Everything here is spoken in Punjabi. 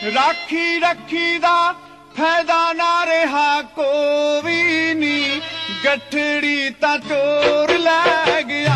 राखी रखी दा फैदा ना रहा कोई नी, गठड़ी ता चोर लै गया।